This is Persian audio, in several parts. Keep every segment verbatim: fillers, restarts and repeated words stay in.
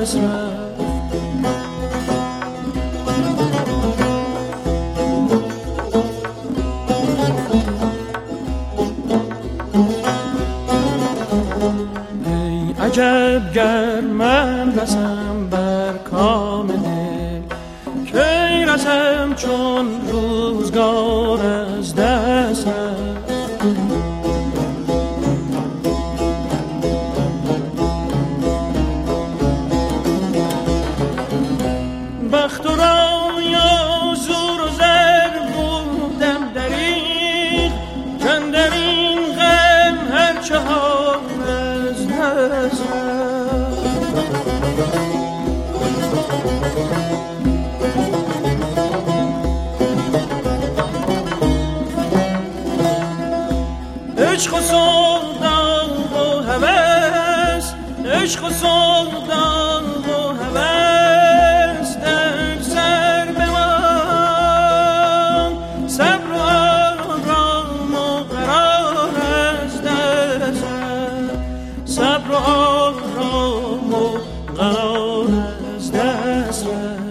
دست رفت. ای عجب گر من رسم بر کام دل، کی رسم چون روزگار از دست رفت. بخت و رایا زور و زر بودم دریغ، کاندر این غم هر چهار از دست رفت. عشق و سودان و هوس، عشق و سودان و هوس در سر بمان، صبر و آرام و قرار از دست رفت. صبر و آرام و قرار از دست رفت.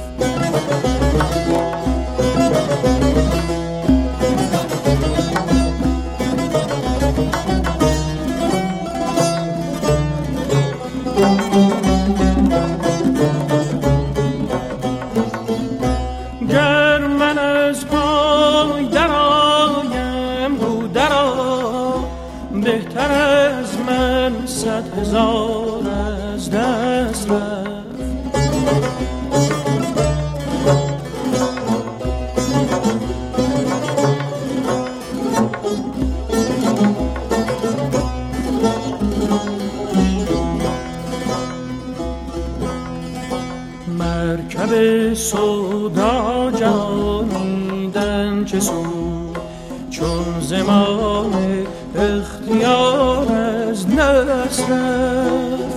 گر من از پای درآیم رو درآ، بهتر از من صد هزار از دست رفت. مرکب سودا جانیدن چه سود، چون زمان اختیار از دست رفت.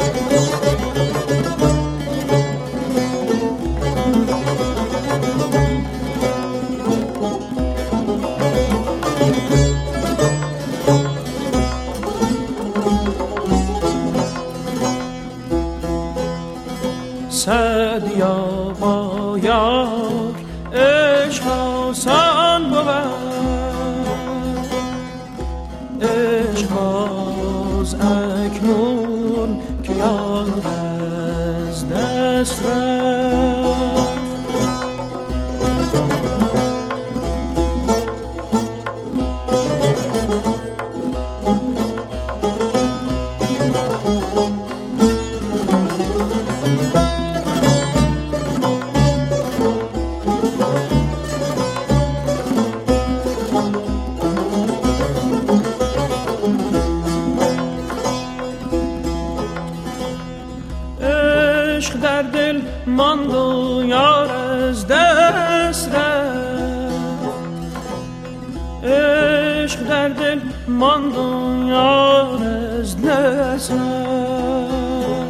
سعدیا با یار عشق آسان بود، عشق باز اکنون که یار از دست رفت. عشق در دل ماند و یار از دست رفت. عشق در دل ماند و یار از دست رفت.